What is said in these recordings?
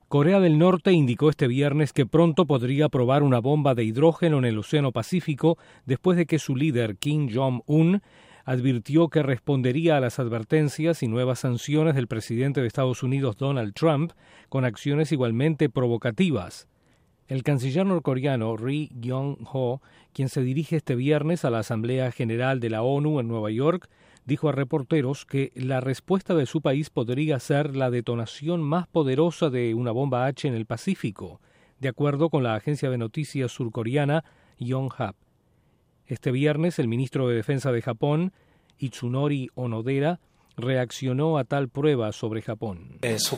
Corea del Norte indicó este viernes que pronto podría probar una bomba de hidrógeno en el Océano Pacífico después de que su líder, Kim Jong-un, advirtió que respondería a las advertencias y nuevas sanciones del presidente de Estados Unidos, Donald Trump, con acciones igualmente provocativas. El canciller norcoreano Ri Yong-ho, quien se dirige este viernes a la Asamblea General de la ONU en Nueva York, dijo a reporteros que la respuesta de su país podría ser la detonación más poderosa de una bomba H en el Pacífico, de acuerdo con la agencia de noticias surcoreana Yonhap. Este viernes, el ministro de Defensa de Japón, Itsunori Onodera, reaccionó a tal prueba sobre Japón.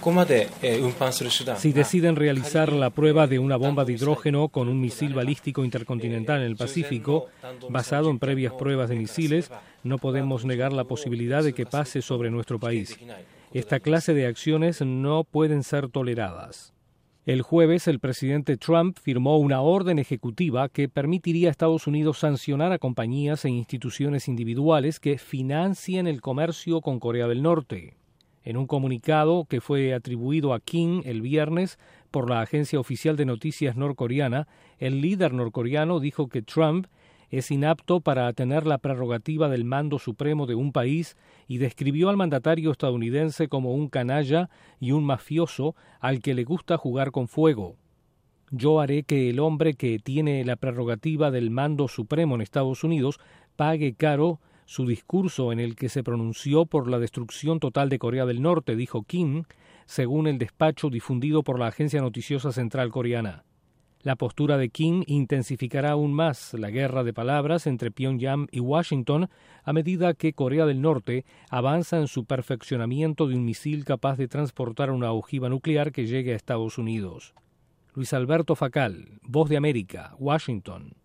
Si deciden realizar la prueba de una bomba de hidrógeno con un misil balístico intercontinental en el Pacífico, basado en previas pruebas de misiles, no podemos negar la posibilidad de que pase sobre nuestro país. Esta clase de acciones no pueden ser toleradas. El jueves, el presidente Trump firmó una orden ejecutiva que permitiría a Estados Unidos sancionar a compañías e instituciones individuales que financien el comercio con Corea del Norte. En un comunicado que fue atribuido a Kim el viernes por la agencia oficial de noticias norcoreana, el líder norcoreano dijo que Trump es inapto para tener la prerrogativa del mando supremo de un país y describió al mandatario estadounidense como un canalla y un mafioso al que le gusta jugar con fuego. Yo haré que el hombre que tiene la prerrogativa del mando supremo en Estados Unidos pague caro su discurso en el que se pronunció por la destrucción total de Corea del Norte, dijo Kim, según el despacho difundido por la agencia noticiosa central coreana. La postura de Kim intensificará aún más la guerra de palabras entre Pyongyang y Washington a medida que Corea del Norte avanza en su perfeccionamiento de un misil capaz de transportar una ojiva nuclear que llegue a Estados Unidos. Luis Alberto Facal, Voz de América, Washington.